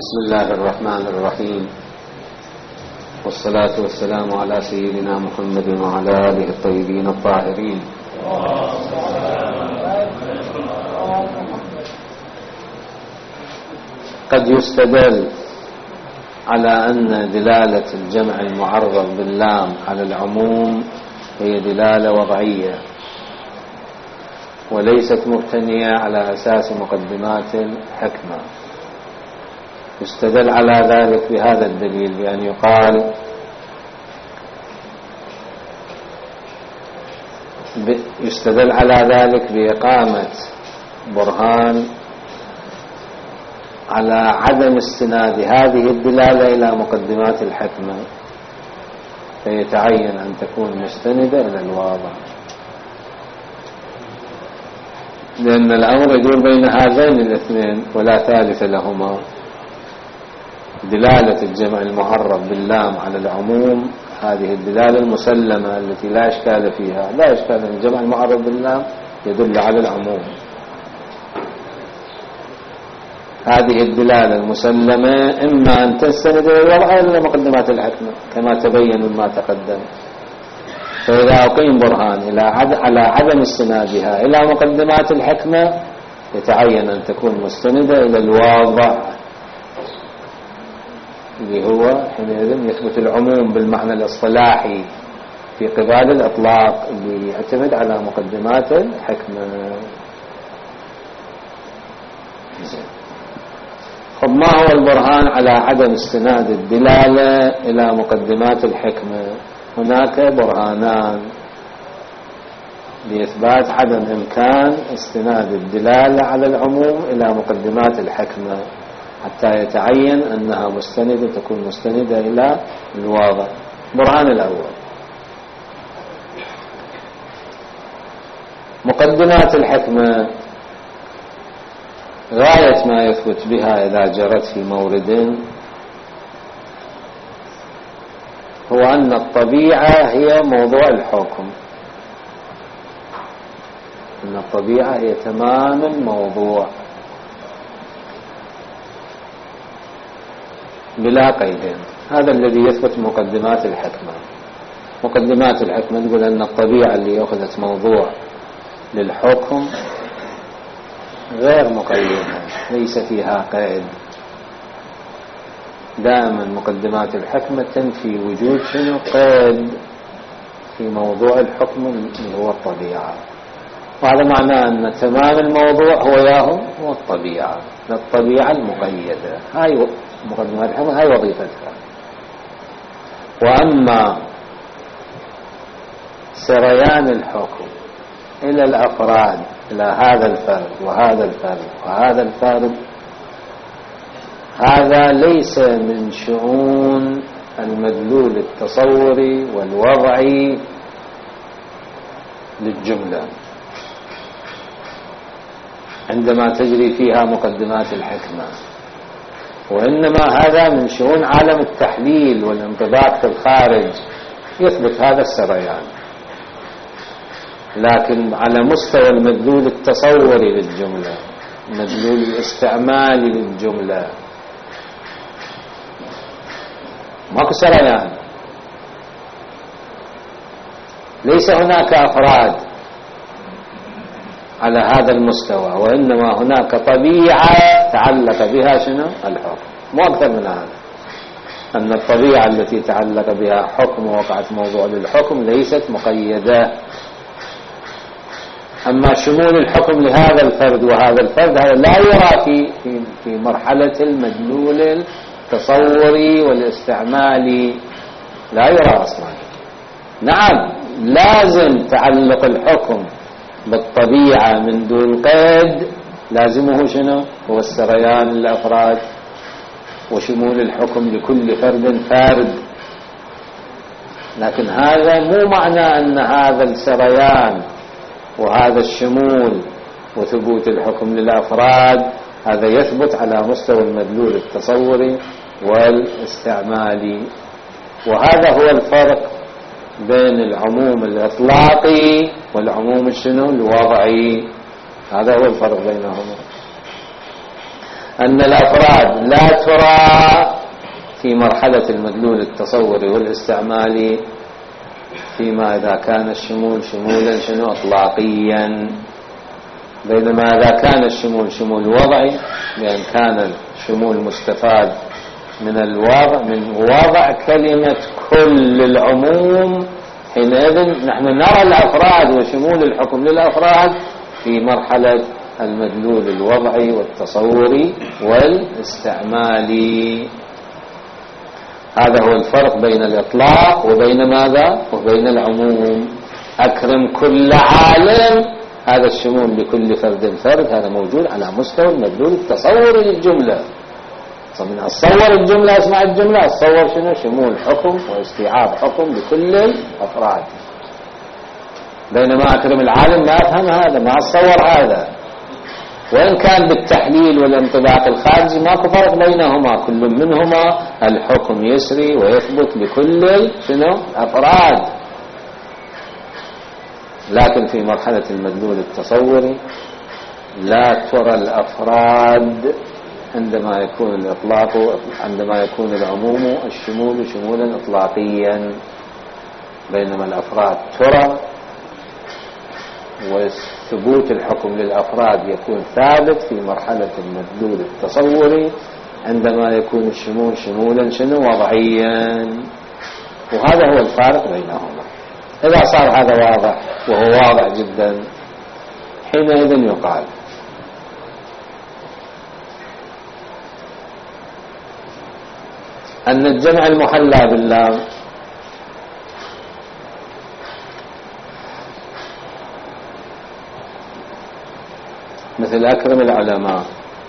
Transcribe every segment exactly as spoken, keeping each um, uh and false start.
بسم الله الرحمن الرحيم، والصلاة والسلام على سيدنا محمد وعلى آله الطيبين الطاهرين. قد يستدل على أن دلالة الجمع المعرض باللام على العموم هي دلالة وضعية وليست مبتنية على أساس مقدمات الحكمة. يستدل على ذلك بهذا الدليل، بأن يقال يستدل على ذلك بإقامة برهان على عدم استناد هذه الدلالة إلى مقدمات الحكمة، فيتعين أن تكون مستندة إلى الواضح، لأن الأمر يدور بين هذين الاثنين ولا ثالث لهما. دلالة الجمع المعرب باللام على العموم هذه الدلالة المسلمة التي لا إشكال فيها، لا إشكال أن الجمع المعرب باللام يدل على العموم. هذه الدلالة المسلمة إما أن تستند إلى الوضع إلى مقدمات الحكمة كما تبين مما تقدم، فإذا أقيم برهان على عدم استنادها إلى مقدمات الحكمة يتعين أن تكون مستندة إلى الواضع، اللي هو حينئذ يثبت العموم بالمعنى الاصطلاحي في قبال الإطلاق اللي يعتمد على مقدمات الحكمة. طب ما هو البرهان على عدم استناد الدلالة إلى مقدمات الحكمة؟ هناك برهانان لإثبات عدم إمكان استناد الدلالة على العموم إلى مقدمات الحكمة حتى يتعين أنها مستندة تكون مستندة إلى الواضع. برهان الأول: مقدمات الحكمة غاية ما يثبت بها إذا جرت في مورد هو أن الطبيعة هي موضوع الحكم، أن الطبيعة هي تمام الموضوع بلا قيدين. هذا الذي يثبت مقدمات الحكمة. مقدمات الحكمة تقول أن الطبيعة اللي أخذت موضوع للحكم غير مقيدة، ليس فيها قيد. دائما مقدمات الحكمة تنفي وجود شنو قيد في موضوع الحكم اللي هو الطبيعة، وهذا معناه أن تمام الموضوع هو ياهو هو الطبيعة، الطبيعة المقيدة. هاي مقدمات الحكمة، هاي وظيفتها. وأما سريان الحكم إلى الأفراد، إلى هذا الفرد وهذا الفرد وهذا الفرد، هذا ليس من شؤون المدلول التصوري والوضعي للجملة عندما تجري فيها مقدمات الحكمة، وإنما هذا من شؤون عالم التحليل والانطباق في الخارج يثبت هذا السريان. لكن على مستوى المدلول التصوري للجملة، المدلول الاستعمالي للجملة، ماكو سريان. ليس هناك أفراد على هذا المستوى، وإنما هناك طبيعة تعلق بها شنو الحكم، مو أكثر من هذا. أن الطبيعة التي تعلق بها حكم ووقعت موضوع للحكم ليست مقيدة. أما شمول الحكم لهذا الفرد وهذا الفرد هذا لا يرى في في في مرحلة المدلول التصوري والاستعمالي، لا يرى أصلا. نعم، لازم تعلق الحكم بالطبيعة من دون قيد، لازمه شنو هو السريان للأفراد وشمول الحكم لكل فرد فرد. لكن هذا مو معنى أن هذا السريان وهذا الشمول وثبوت الحكم للأفراد هذا يثبت على مستوى المدلول التصوري والاستعمالي. وهذا هو الفرق بين العموم الإطلاقي والعموم الشنو الوضعي، هذا هو الفرق بينهما. أن الأفراد لا ترى في مرحلة المدلول التصوري والاستعمالي فيما إذا كان الشمول شمولا شنو إطلاقيا، بينما إذا كان الشمول شمول وضعي، لأن كان الشمول مستفاد من الوضع من وضع كلمة كل العموم، حينئذ نحن نرى الأفراد وشمول الحكم للأفراد في مرحلة المدلول الوضعي والتصوري والاستعمالي. هذا هو الفرق بين الإطلاق وبين ماذا؟ وبين العموم. أكرم كل عالم، هذا الشمول لكل فرد فرد، هذا موجود على مستوى المدلول التصوري للجملة. فمن أتصور الجملة اسمع الجملة أتصور شنو؟ شمول حكم واستيعاب حكم لكل الأفراد. بينما أكرم العالم ما أفهم هذا، ما أتصور هذا، وإن كان بالتحليل والانطباق الخارجي ماكو فرق بينهما، كل منهما الحكم يسري ويثبت لكل شنو؟ أفراد. لكن في مرحلة المدلول التصوري لا ترى الأفراد عندما يكون الإطلاق، عندما يكون العموم الشمول شمولا إطلاقيا، بينما الأفراد ترى، وثبوت الحكم للأفراد يكون ثابت في مرحلة المدلول التصوري عندما يكون الشمول شمولا شنو وضعيا. وهذا هو الفارق بينهما. إذا صار هذا واضح، وهو واضح جدا، حينئذ يقال أن الجمع المحلى باللام مثل أكرم العلماء،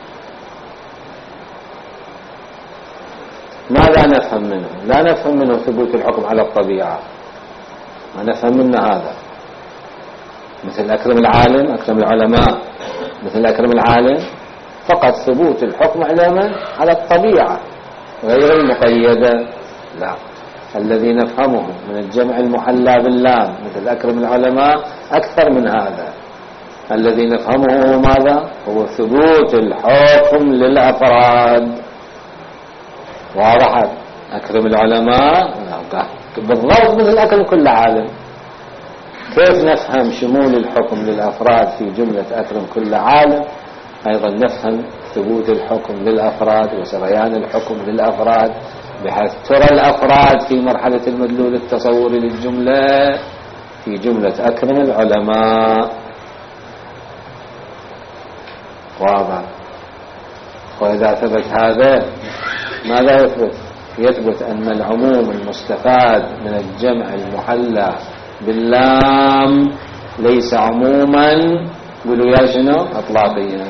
ماذا نفهم منه؟ لا نفهم منه ثبوت الحكم على الطبيعة، ما نفهم منه هذا. مثل أكرم العالم، أكرم العلماء، مثل أكرم العالم فقط ثبوت الحكم على من؟ على الطبيعة غير المقيدة. لا، الذي نفهمه من الجمع المحلى باللام مثل أكرم العلماء أكثر من هذا. الذي نفهمه هو ماذا؟ هو ثبوت الحكم للأفراد. واضح؟ أكرم العلماء بالضبط مثل أكرم كل عالم. كيف نفهم شمول الحكم للأفراد في جملة أكرم كل عالم؟ أيضا نفهم ثبوت الحكم للأفراد وسريان الحكم للأفراد، بحيث ترى الأفراد في مرحلة المدلول التصوري للجملة في جملة أكرم العلماء. واضح؟ وإذا ثبت هذا ماذا يثبت؟ يثبت أن العموم المستفاد من الجمع المحلى باللام ليس عموما، قولوا يا شنو؟ اطلاقيا،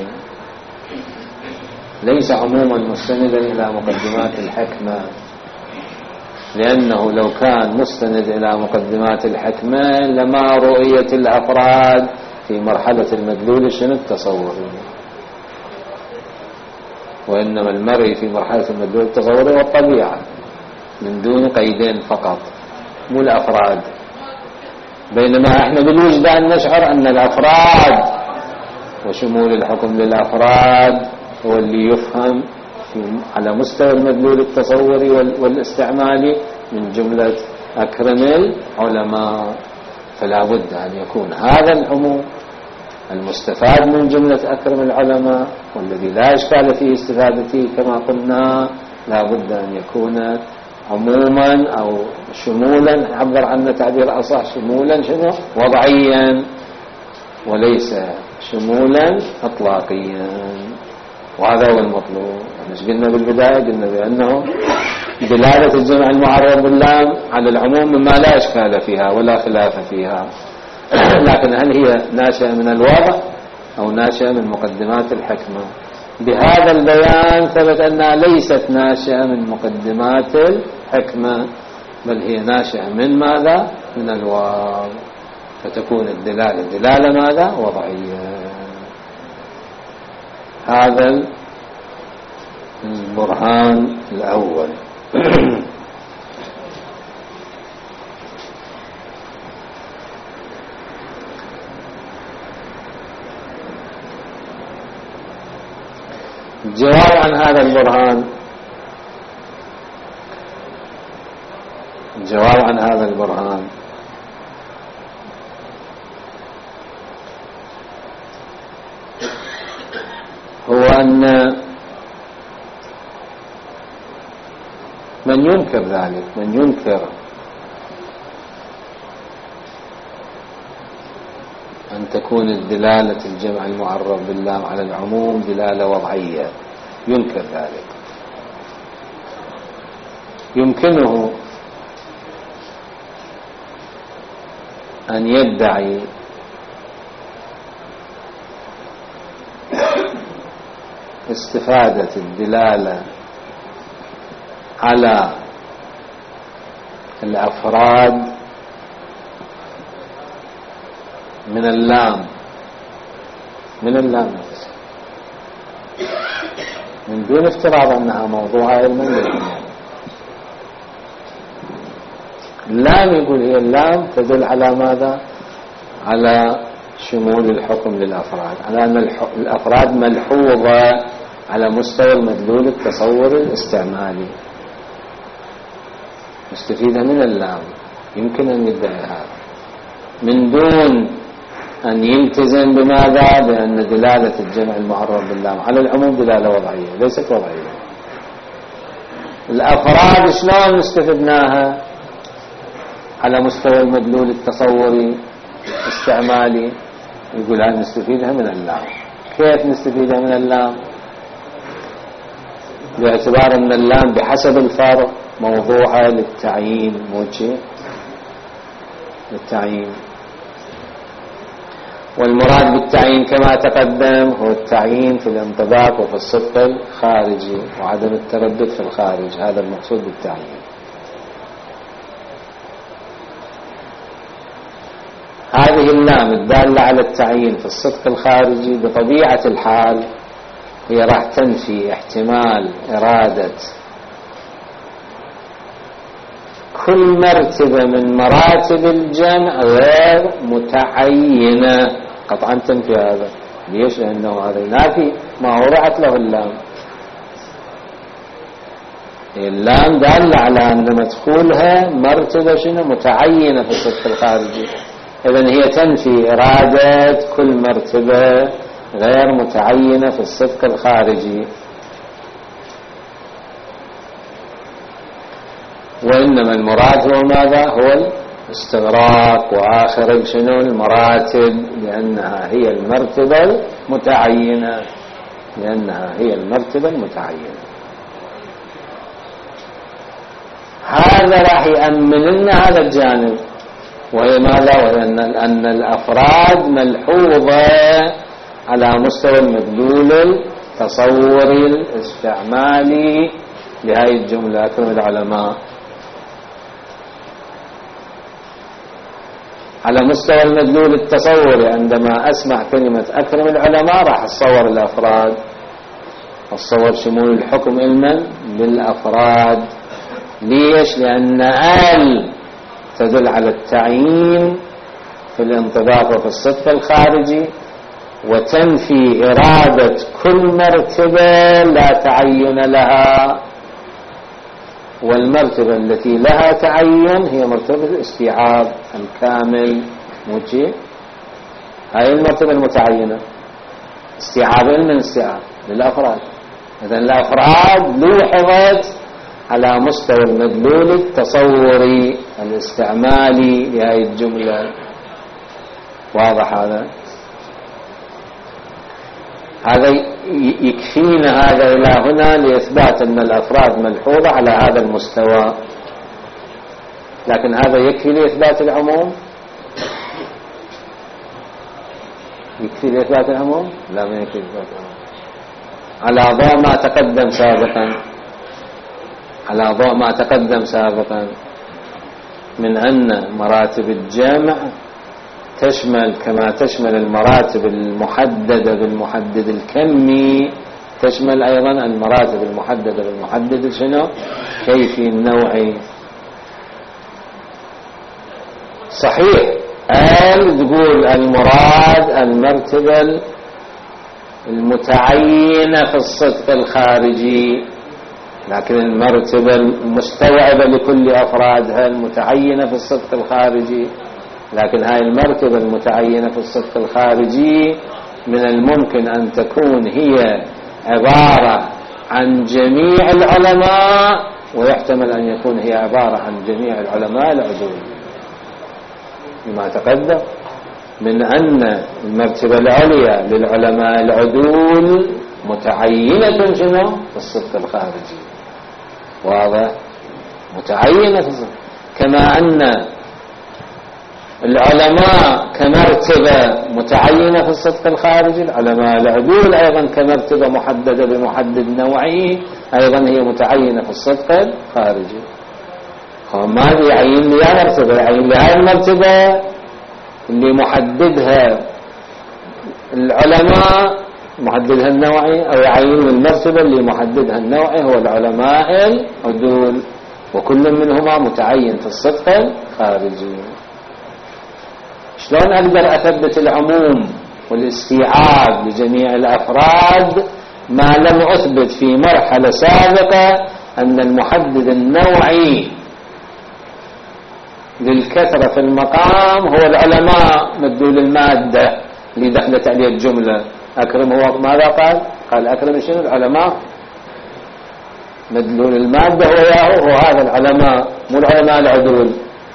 ليس عموما مستندا إلى مقدمات الحكمة، لأنه لو كان مستند إلى مقدمات الحكمة لما رؤية الأفراد في مرحلة المدلول شنو؟ التصوري، وإنما المرء في مرحلة المدلول التصوري والطبيعة من دون قيدين فقط، مو الأفراد. بينما احنا بالوجدان نشعر أن الأفراد وشمول الحكم للأفراد هو اللي يفهم على مستوى المدلول التصوري والاستعمالي من جملة أكرم العلماء. فلا بد أن يكون هذا العموم المستفاد من جملة أكرم العلماء والذي لا إشكال في استفادته كما قلنا، لا بد أن يكون عموما أو شمولا، عبر عنه تعبير أصح، شمولا شنو؟ وضعيا، وليس شمولا إطلاقيا. وهذا هو المطلوب. مش قلنا بالبداية؟ قلنا بأنه دلالة الجمع المعرب باللام على العموم مما لا إشكال فيها ولا خلاف فيها، لكن هل هي ناشئة من الوضع أو ناشئة من مقدمات الحكمة؟ بهذا البيان ثبت أنها ليست ناشئة من مقدمات الحكمة، بل هي ناشئة من ماذا؟ من الواو، فتكون الدلالة دلالة ماذا؟ وضعية. هذا البرهان الأول. الجواب عن هذا البرهان الجواب عن هذا البرهان هو أن من ينكر ذلك، من ينكر أن تكون الدلالة الجمع المعرف باللام على العموم دلالة وضعية، ينكر ذلك، يمكنه أن يدعي استفادة الدلالة على الأفراد من اللام من اللام نفسه من دون افتراض أنها موضوع علما للعموم. اللام يقول هي اللام تدل على ماذا؟ على شمول الحكم للأفراد، على أن الأفراد ملحوظة على مستوى المدلول التصوري الاستعمالي، مستفيدة من اللام. يمكن أن يدعي هذا من دون أن يلتزم بماذا؟ بأن دلالة الجمع المعرف باللام على العموم دلالة وضعية، ليست وضعية. الأفراد شلون استفدناها على مستوى المدلول التصوري استعمالي؟ يقول هذا نستفيدها من اللام. كيف نستفيدها من اللام؟ باعتبار أن اللام بحسب الفرق موضوعة للتعيين، موجه للتعيين، والمراد بالتعيين كما تقدم هو التعيين في الانطباق وفي الصدق الخارجي وعدم التردد في الخارج، هذا المقصود بالتعيين. هذه اللام الدالة على التعيين في الصدق الخارجي بطبيعة الحال هي راح تنفي احتمال إرادة كل مرتبة من مراتب الجمع غير متعينة، قطعا تنفي هذا. ليش؟ لأنه هذا ينافي ما وضعت له اللام. اللام دالة على أن مدخولها مرتبة شنو؟ متعينة في الصدق الخارجي، إذن هي تنفي إرادة كل مرتبة غير متعينة في الصدق الخارجي. وإنما المراد هو ماذا؟ هو الاستغراق وآخر شنو؟ المراتب، لأنها هي المرتبة المتعينة، لأنها هي المرتبة المتعينة. هذا راح يأمن لنا هذا الجانب، وهي ماذا؟ وأن أن الأفراد ملحوظة على مستوى المدلول التصوري الاستعمالي لهذه الجملة. أكرم العلماء على مستوى المدلول التصوري، عندما أسمع كلمة أكرم العلماء راح أتصور الأفراد، أتصور شمول الحكم علما بالأفراد. ليش؟ لأن ال تدل على التعيين في الانطباق وفي الصدق الخارجي، وتنفي إرادة كل مرتبة لا تعين لها، والمرتبة التي لها تعين هي مرتبة الاستيعاب الكامل. موجه هاي المرتبة المتعينة، استيعاب من استيعاب للأفراد. إذن الأفراد لوحظت على مستوى المدلول التصوري الاستعمالي لهذه الجملة. واضح هذا؟ هذا يكفينا هذا إلى هنا لإثبات أن الأفراد ملحوظة على هذا المستوى. لكن هذا يكفي لإثبات العموم؟ يكفي لإثبات العموم؟ لا، ما يكفي لإثبات العموم. على ضوء ما تقدم سابقا على ضوء ما تقدم سابقا من أن مراتب الجمع تشمل كما تشمل المراتب المحددة بالمحدد الكمي، تشمل أيضا المراتب المحددة بالمحدد شنو؟ كيفي النوعي. صحيح، قال تقول المراد المرتبة المتعينة في الصدق الخارجي، لكن المرتبة المستوعبة لكل أفرادها المتعينة في الصدق الخارجي. لكن هاي المرتبة المتعينة في الصدق الخارجي من الممكن أن تكون هي عبارة عن جميع العلماء، ويحتمل أن يكون هي عبارة عن جميع العلماء العدول، لما تقدم من أن المرتبة العليا للعلماء العدول متعينة شنو في الصدق الخارجي، واضح؟ متعينة في الصدق، كما أن العلماء كمرتبة متعينة في الصدق الخارجي، العلماء العدول أيضا كمرتبة محددة بمحدد نوعي أيضا هي متعينة في الصدق الخارجي. ما يعين لي مرتبة، يعين لي هاي المرتبة اللي محددها العلماء محددها النوعي، أو يعين المرتبة اللي محددها النوعي هو العلماء العدول، وكل منهما متعين في الصدق الخارجي. شلون أقدر أثبت العموم والاستيعاب لجميع الأفراد ما لم أثبت في مرحلة سابقة أن المحدد النوعي للكثرة في المقام هو العلماء مدلول المادة اللي دخلت عليه الجملة. أكرم هو ماذا قال؟ قال أكرم شنو؟ العلماء. مدلول المادة هو ياهو هو هذا العلماء، مو العلماء العدول.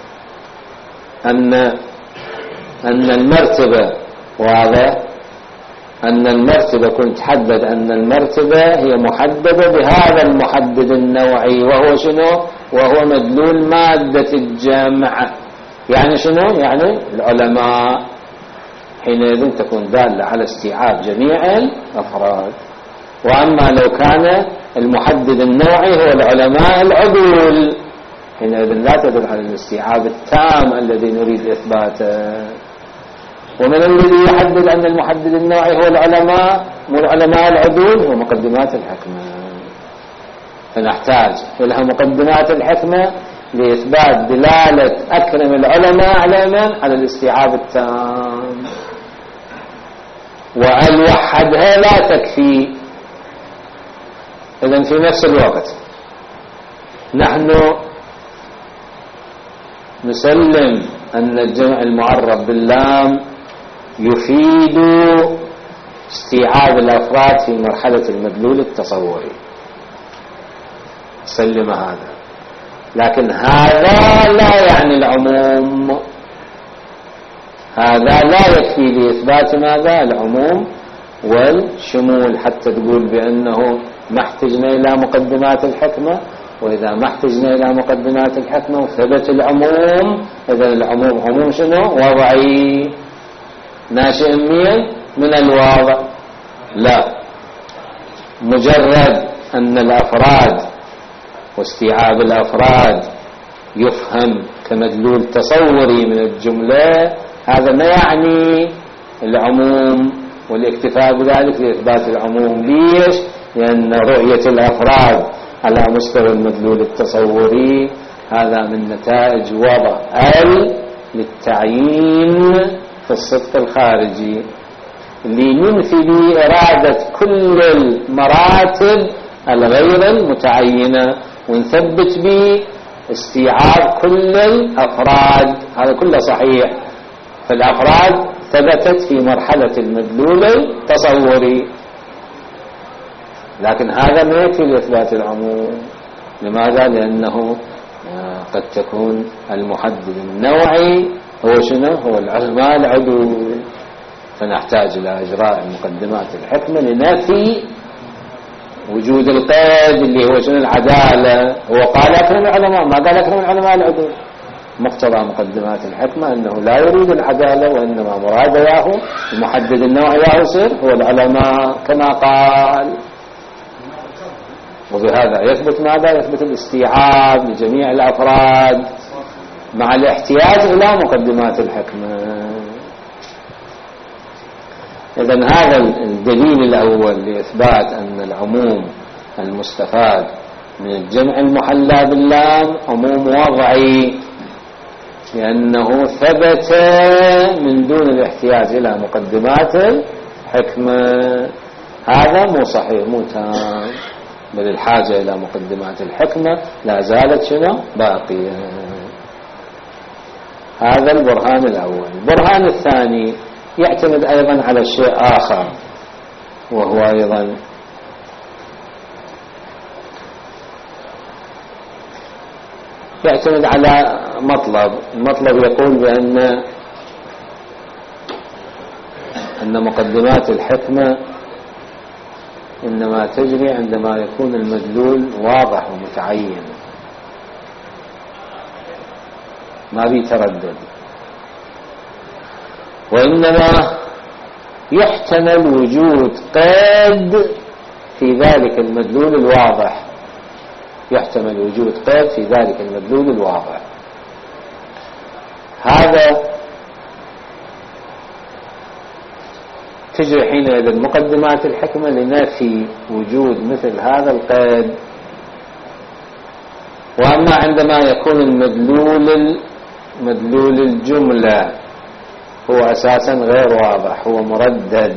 أن أن المرتبة واضح، أن المرتبة كنت تحدد أن المرتبة هي محددة بهذا المحدد النوعي وهو شنو؟ وهو مدلول مادة الجمع. يعني شنو؟ يعني العلماء. حينئذ تكون دالة على استيعاب جميع الأفراد. وأما لو كان المحدد النوعي هو العلماء العدول حينئذ لا تدل على الاستيعاب التام الذي نريد إثباته. ومن الذي يحدد أن المحدد النوعي هو العلماء مو العلماء العدول هو مقدمات الحكمة. فنحتاج إلى مقدمات الحكمة لإثبات دلالة أكرم العلماء على من؟ على الاستيعاب التام. وأن وحدها لا تكفي. إذن في نفس الوقت نحن نسلم أن الجمع المعرب باللام يفيد استيعاب الأفراد في مرحلة المدلول التصوري، سلم هذا. لكن هذا لا يعني العموم، هذا لا يكفي لإثبات ماذا؟ العموم والشمول، حتى تقول بأنه ما احتجنا إلى مقدمات الحكمة. وإذا ما احتجنا إلى مقدمات الحكمة وثبت العموم، إذا العموم عموم شنو؟ وضعي ناشئ من الواضع. لا، مجرد أن الأفراد واستيعاب الأفراد يفهم كمدلول تصوري من الجملة، هذا ما يعني العموم والاكتفاء بذلك لإثبات العموم. ليش؟ لأن رؤية الأفراد على مستوى المدلول التصوري هذا من نتائج وضع ال للتعيين في الصدق الخارجي اللي ننفي به إرادة كل المراتب الغير المتعينة ونثبت به استيعاب كل الأفراد. هذا كله صحيح، فالأفراد ثبتت في مرحلة المدلول التصوري، لكن هذا ما يكفي لإثبات العموم. لماذا؟ لأنه قد تكون المحدد النوعي هو شنو؟ هو العلماء العدول، فنحتاج إلى إجراء مقدمات الحكمة لنفي وجود القيد اللي هو شنو؟ العدالة. هو قال أكرم العلماء، ما قال أكرم العلماء العدول. مقتضى مقدمات الحكمة أنه لا يريد العدالة، وإنما مراد ياهو المحدد النوعي ياهو صير هو العلماء كما قال. وبهذا يثبت ماذا؟ يثبت الاستيعاب لجميع الأفراد مع الاحتياج إلى مقدمات الحكمة. إذن هذا الدليل الأول لإثبات أن العموم المستفاد من الجمع المحلى باللام عموم وضعي، لأنه ثبت من دون الاحتياج إلى مقدمات الحكمة. هذا مو صحيح مو تام، بل الحاجة إلى مقدمات الحكمة لا زالت شنو باقية. هذا البرهان الأول. البرهان الثاني يعتمد أيضا على شيء آخر، وهو أيضا يعتمد على مطلب. المطلب يقول بأن أن مقدمات الحكمة إنما تجري عندما يكون المدلول واضح ومتعين ما بيتردد، وإنما يحتمل وجود قيد في ذلك المدلول الواضح، يحتمل وجود قيد في ذلك المدلول الواضح. هذا تجري حينئذ مقدمات الحكمة لنفي وجود مثل هذا القيد. وأما عندما يكون المدلول مدلول الجملة هو أساسا غير واضح، هو مردد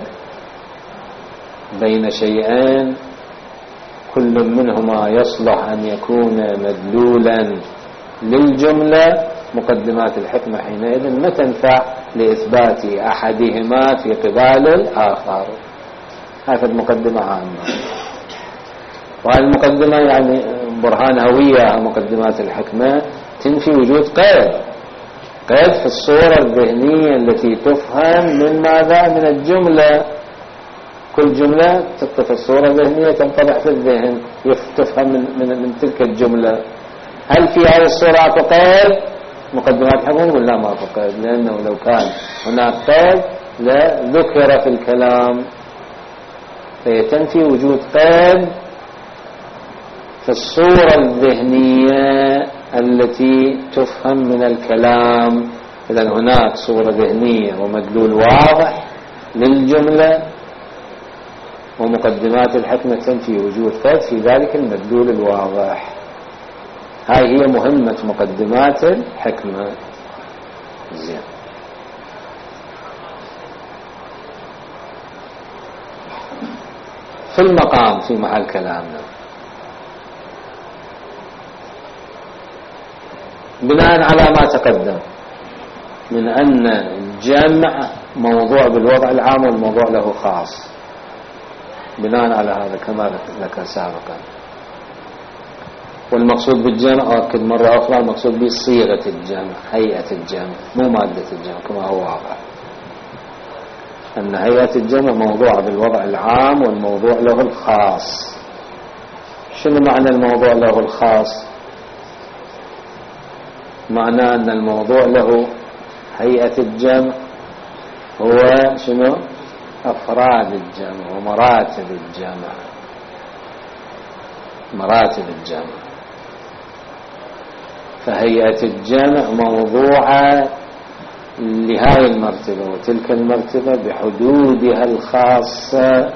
بين شيئين كل منهما يصلح أن يكون مدلولا للجملة، مقدمات الحكمة حينئذ ما تنفع لإثبات أحدهما في قبال الآخر. هذه المقدمة عامة، والمقدمة يعني برهان هوية. مقدمات الحكمة تنفي وجود قيد، قيد في الصورة الذهنية التي تفهم من ماذا؟ من الجملة. كل جملة تطلق الصورة الذهنية تنطبع في الذهن، تفهم من, من, من تلك الجملة. هل في هذه الصورة قيد؟ مقدمات الحكمة نقول لا ما في قيد، لأنه لو كان هناك قيد لا ذكر في الكلام. فهي تنفي وجود قيد في الصورة الذهنية التي تفهم من الكلام. إذن هناك صورة ذهنية ومدلول واضح للجملة، ومقدمات الحكمة تنفي وجود قيد في ذلك المدلول الواضح. هاي هي مهمة مقدمات الحكمة. زين. في المقام في محل كلامنا بناء على ما تقدم من أن الجمع موضوع بالوضع العام والموضوع له خاص، بناء على هذا كما ذكر سابقا. والمقصود بالجمع أؤكد مرة أخرى المقصود به صيغة الجمع، هيئة الجمع، مو مادة الجمع كما هو واضح. أن هيئة الجمع موضوع بالوضع العام والموضوع له الخاص. شنو معنى الموضوع له الخاص؟ معنى أن الموضوع له هيئة الجمع هو شنو؟ أفراد الجمع ومراتب الجمع، مراتب الجمع. فهيئة الجمع موضوعة لهذه المرتبة وتلك المرتبة بحدودها الخاصة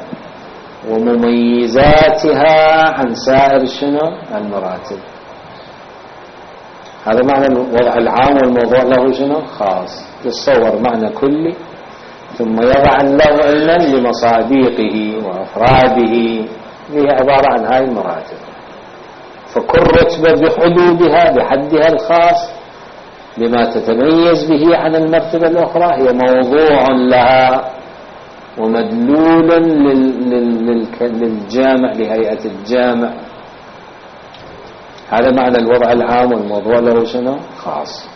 ومميزاتها عن سائر شنو؟ المراتب. هذا معنى الوضع العام والموضوع له شنو؟ خاص. يتصور معنى كلي ثم يضع له علما لمصاديقه وأفراده، هي عبارة عن هاي المراتب. فكل رتبة بحدودها بحدها الخاص بما تتميز به عن المرتبة الأخرى هي موضوع لها ومدلول للجامع لهيئة الجامع. هذا معنى الوضع العام والموضوع له شنو؟ خاص.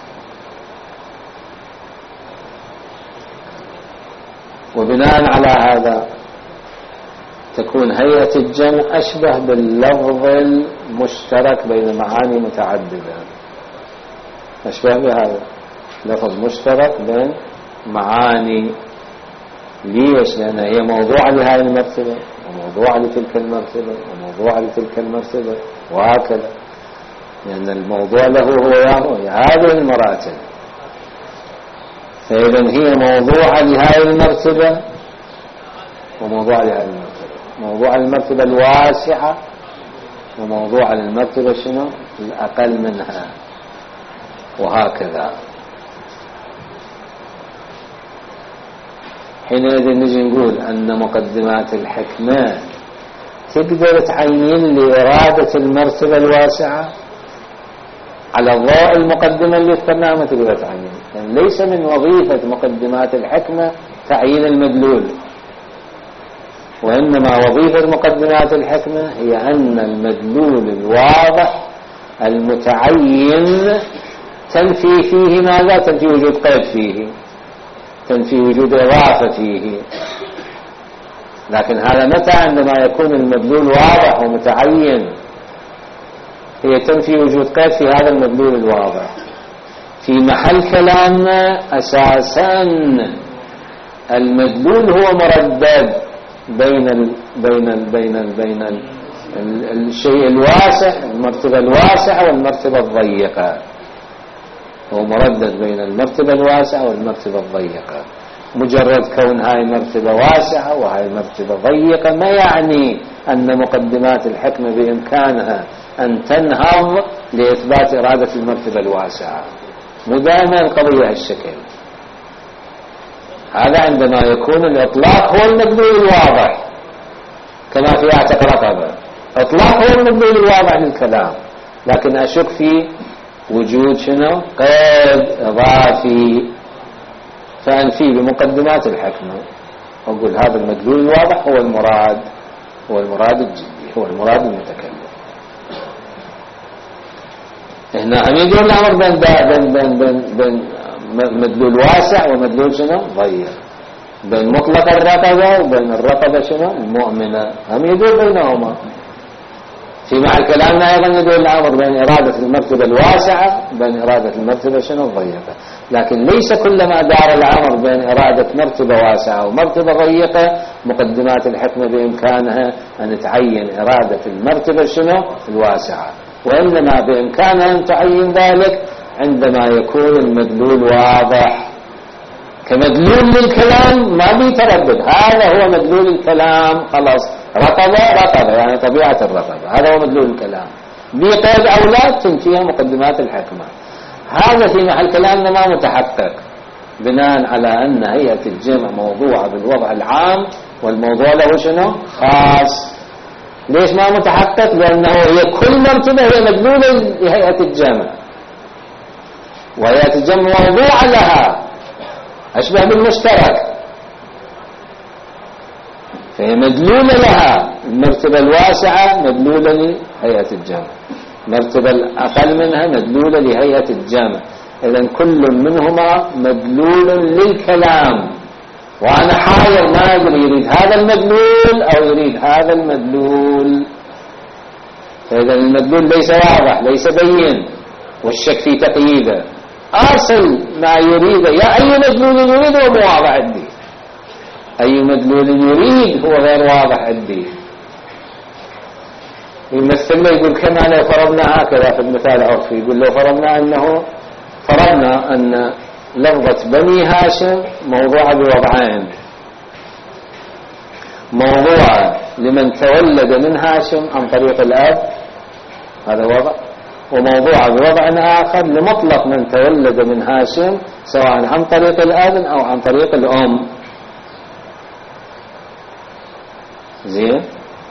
وبناء على هذا تكون هيئة الجمع أشبه باللفظ المشترك بين معاني متعددة، أشبه بهذا لفظ مشترك بين معاني. ليش؟ لأنها هي موضوع لهذه المرتبة وموضوع لتلك المرتبة وموضوع لتلك المرتبة وهكذا، لأن الموضوع له هو هذه المراتب. فإذا هي موضوع لهذه المرتبة وموضوع لهذه المرتبة، موضوع المرتبة الواسعة وموضوع المرتبة شنو؟ الأقل منها، وهكذا. حينئذ نجي نقول أن مقدمات الحكمة تقدر تعين لإرادة المرتبة الواسعة على ضوء المقدمة اللي ذكرناها، ما تقدر تعين، يعني ليس من وظيفة مقدمات الحكمة تعيين المدلول، وإنما وظيفة مقدمات الحكمة هي أن المدلول الواضح المتعين تنفي فيه ماذا؟ تنفي وجود قيد فيه، تنفي وجود إضافة فيه. لكن هذا متى؟ عندما يكون المدلول واضح ومتعين، هي تنفي وجود قيد في هذا المدلول الواضح. في محل كلامنا أساسا المدلول هو مردد بين ال بين ال بين ال بين ال الشيء الواسع، المرتبة الواسعة والمرتبة الضيقة، هو مردد بين المرتبة الواسعة والمرتبة الضيقة. مجرد كون هاي مرتبة واسعة وهاي مرتبة ضيقة ما يعني أن مقدمات الحكمة بإمكانها أن تنهض لإثبات إرادة المرتبة الواسعة. مو دائما القضية هالشكل. هذا عندما يكون الإطلاق هو المدلول الواضح، كما في اعتق رقبة، إطلاق هو المدلول الواضح للكلام، لكن أشك في وجود شنو؟ قيد إضافي، فأنفي بمقدمات الحكمة، أقول هذا المدلول الواضح هو المراد، هو المراد الجدي، هو المراد المتكلم. هنا هم يدور الأمر بين بين بين بين, بين مدلول واسع ومدلول شنو؟ ضيق، بين مطلق الرقبة وبين الرقبة شنو؟ المؤمنة، هم يدور بينهما. في مع الكلام أيضا يدور الأمر بين إرادة المرتبة الواسعة وبين إرادة المرتبة شنو؟ الضيقة. لكن ليس كلما دار الأمر بين إرادة مرتبة واسعة ومرتبة ضيقة مقدمات الحكمة بإمكانها أن تعين إرادة المرتبة شنو؟ الواسعة، وإنما بإمكانها أن تعين ذلك عندما يكون المدلول واضح. كمدلول للكلام ما بيتردد، هذا هو مدلول الكلام، خلاص رقبة رقبة يعني طبيعة الرقبة، هذا هو مدلول الكلام، بقيد أو لا تنفيها مقدمات الحكمة. هذا في محل كلامنا ما متحقق بناء على أن هيئة الجمع موضوعة بالوضع العام والموضوع له شنو؟ خاص. ليش ما متحقق؟ لأنه هي كل مرتبة هي مدلولة لهيئة الجمع، وهيئة الجمع موضوعة لها أشبه بالمشترك، فهي مدلولة لها. المرتبة الواسعة مدلولة لهيئة الجمع، المرتبة الأقل منها مدلولة لهيئة الجمع. إذن كل منهما مدلول للكلام، وأنا حاير ما أدري يريد هذا المدلول أو يريد هذا المدلول. فإذا المدلول ليس واضح، ليس بين، والشك في تقييده. أصل ما يريده يا أي مدلول يريد هو مو واضح عندي، أي مدلول يريد هو غير واضح عندي. يمثل له يقول كما لو فرضنا هكذا في المثال العرفي، يقول لو فرضنا أنه فرضنا أن لفظة بني هاشم موضوعة بوضعين، موضوعة لمن تولد من هاشم عن طريق الأب، هذا وضع، وموضوعة بوضع آخر لمطلق من تولد من هاشم سواء عن طريق الأب أو عن طريق الأم. زين،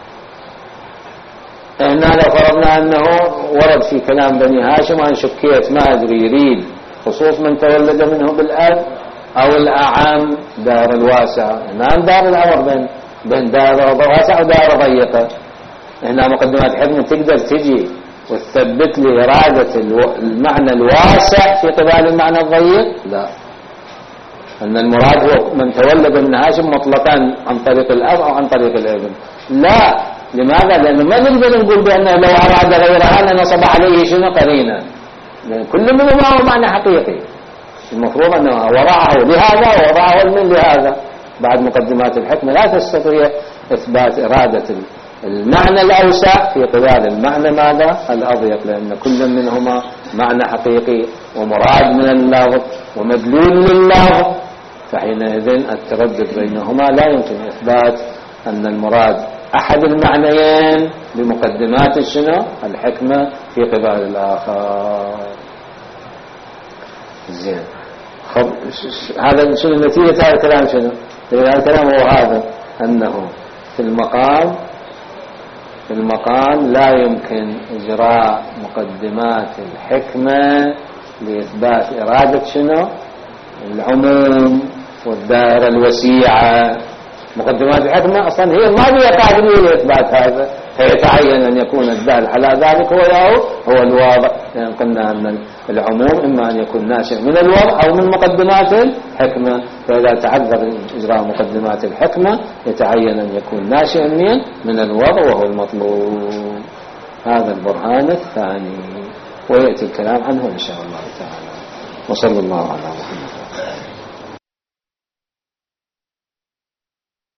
هنا لو فرضنا أنه ورد في كلام بني هاشم وأن شكيت ما أدري يريد خصوص من تولد منه بالأب أو الأعم دار الواسع. هنا دار الأمر بين بين دار واسع ودار ضيقة. هنا مقدمات حكمة تقدر تجي وتثبت لي إرادة المعنى الواسع في قبال المعنى الضيق؟ لا، أن المراد هو من تولد من هاشم مطلقا عن طريق الأب أو عن طريق الابن. لا، لماذا؟ لأنه ما نقدر نقول بأنه لو أراد غيرها لنصب عليه شنو قرينة، لأن كل منهما هو معنى حقيقي. المفروض أنه وضعه لهذا ووضعه من لهذا. بعد مقدمات الحكمة لا تستطيع إثبات إرادة المعنى الأوسع في قبال المعنى ماذا؟ الأضيق، لأن كل منهما معنى حقيقي ومراد من اللفظ ومدلول لللفظ، فحينئذ التردد بينهما لا يمكن إثبات أن المراد أحد المعنيين بمقدمات شنو؟ الحكمة في قبال الآخر. زين، خب هذا شنو نتيجة هذا الكلام؟ شنو هذا الكلام؟ هو هذا أنه في المقام في المقام لا يمكن إجراء مقدمات الحكمة لإثبات إرادة شنو العموم والدائرة الوسيعة. مقدمات الحكمة أصلا هي ما بها قابلية لإثبات هذا، فيتعين أن يكون الدال على ذلك هو هو الواضع، لأن يعني قلنا أن العموم إما أن يكون ناشئ من الوضع أو من مقدمات الحكمة، فإذا تعذر إجراء مقدمات الحكمة يتعين أن يكون ناشئ من من الوضع وهو المطلوب. هذا البرهان الثاني، ويأتي الكلام عنه إن شاء الله تعالى. وصلى الله على محمد.